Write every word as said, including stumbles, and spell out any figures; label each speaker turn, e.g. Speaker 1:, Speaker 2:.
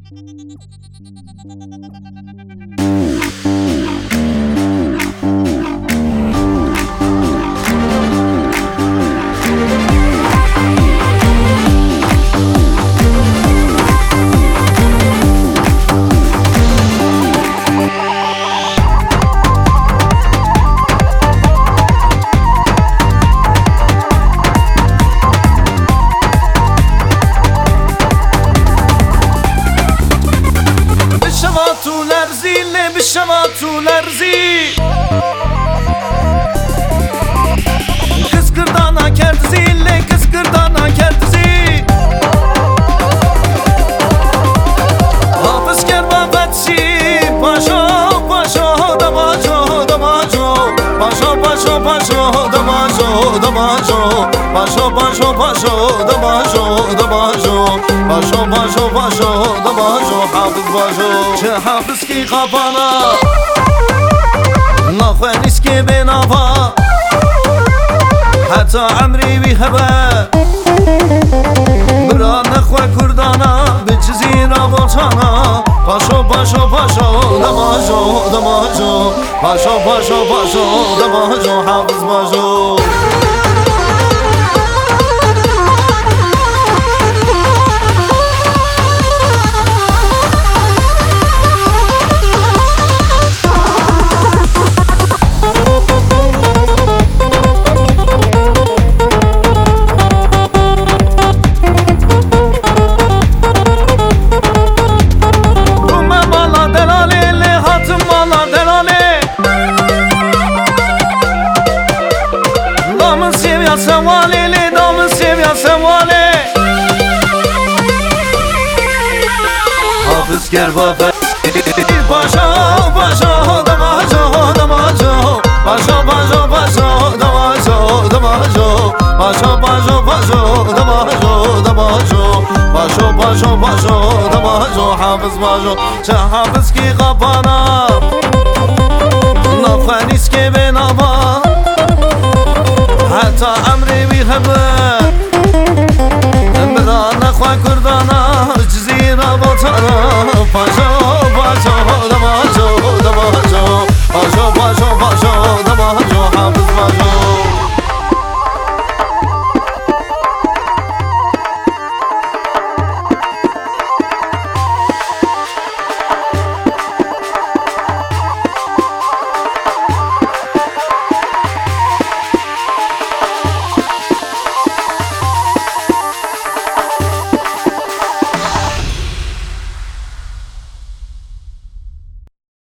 Speaker 1: تو لرزی لب شما تو لرزی کس کردانا کرد زیل کس کردانا کرد زی حافظ کرد با فتشی پاشا پاشا دماجو دماجو پاشا پاشا پاشا دماجو دماجو پاشا پاشا پاشا دماجو دماجو پاشا پاشا پاشا دماجو حافظ باشو چه حافظ کی قبانا نخوانیس که بنافا حتی عمری بی هبه برا نخواه کردانا بچزی را بلچانا پاشو پاشو پاشو دماجو دماجو پاشو پاشو پاشو دماجو حافظ باشو سوالی لی دام سیبیا سوالی حافظ گر با پاشا پاشا دماجو دماجو پاشا پاشا پاشا دماجو دماجو پاشا پاشا پاشا دماجو دماجو پاشا پاشا پاشا دماجو حافظ باشو چه حافظ کی قبانا نفنیس که بنابا حتی عمری بی هبه برا نخواه کردانا